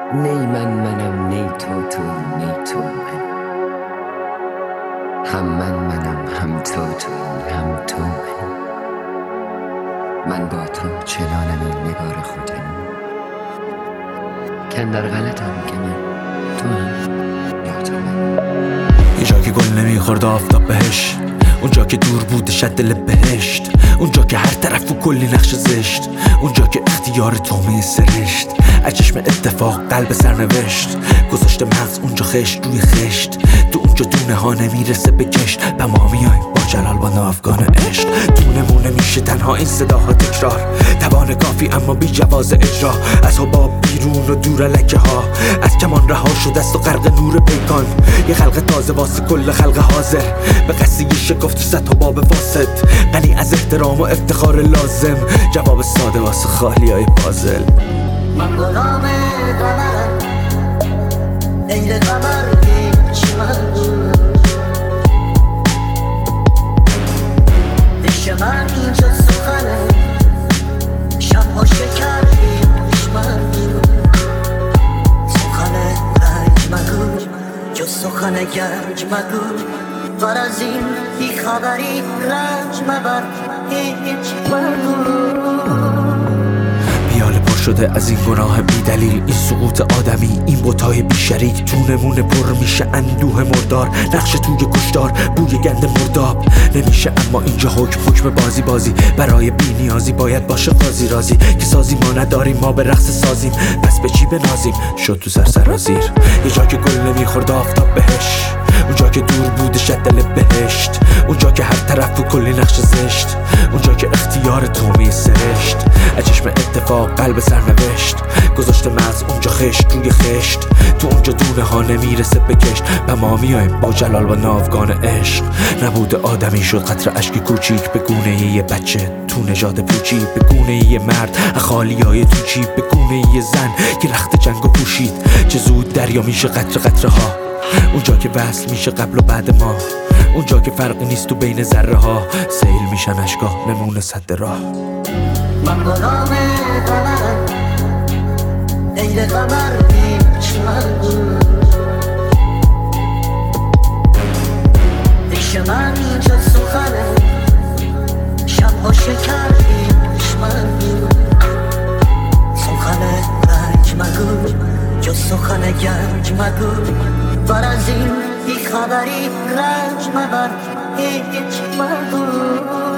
نی منم نی تو نی تو من، هم منم هم تو هم تو من با تو چنانم این نگار خودم کندر غلطم که من تو هم یا تو من. یه جا که گل نمیخورد آفتاب بهش، اونجا که دور بود شد دل بهشت، اونجا که هر طرف و کلی نقش زشت، اونجا که اختیار تومه سرشت، از چشم اتفاق قلب سرنوشت گذاشته مغز اونجا خشت روی خشت، تو اونجا دونه ها نمیرسه به کشت و ما میایم با جلال با ناوگان عشق. دونه نمیشه تنها این صداها تکرار، توان کافی اما بی جواز اجرا، از حباب بیرون و دور لکه ها، از کمان رها شده است و غرق نور پیکان، یه خلق تازه واسه کل خلق حاضر، به قصه یه شکفت و صد حباب واسط، غنی از احترام و افتخار لازم، جواب ساده واسه خالی های پازل. من غلام قمرم، عین قمر هیچ من پیش من اینجا سخنه، شب و شکر هیچ من سخن رنج مگو جو سخن گنج مگو، بر از این بی خبری رنج مبر هیچ مگو. پیاله پر شده از این گناه بی دلیل، این سقوط آدمی، این بتای بی شریک، تو نمونه پر میشه اندوه مردار، نقش توی کشتار بوی گند مرداب نمیشه، اما اینجا حکم بازی برای بی نیازی باید باشه قاضی رازی، که سازی ما نداریم ما به رقص سازیم، پس به چی بنازیم شد تو سرسرازیر. یه جا که گل نمیخورد آفتاب بهش، اونجا که دور بود شد دل بهشت، اونجا که هر طرف و کلی نقش زشت، اونجا که اختیار تومه سرشت، از چشم اتفاق قلب سرنوشت گذاشته مغز اونجا خشت روی خشت، تو اونجا دونه ها نمیرسه به کشت و ما میایم با جلال و ناوگان عشق. نبود آدمی شد قطره اشک کوچیک به گونه یه بچه تو نژاد پوچی، به گونه یه مرد خالی های تو چی، به گونه یه زن که رخت جنگو پوشید، چه زود دریا میشه قطره ها، اونجا که وصل میشه قبل و بعد ما، اونجا که فرقی نیست تو بین ذره ها، سیل میشن اشکا نمونه صد راه. من غلام قمرم، عین قمر هیچ من پیش من اینجا سخنه، شب و شکر هیچ من سخن رنج مگو جو سخن گنج مگو، بر از این بی خبری رنج مبر هیچ مگو.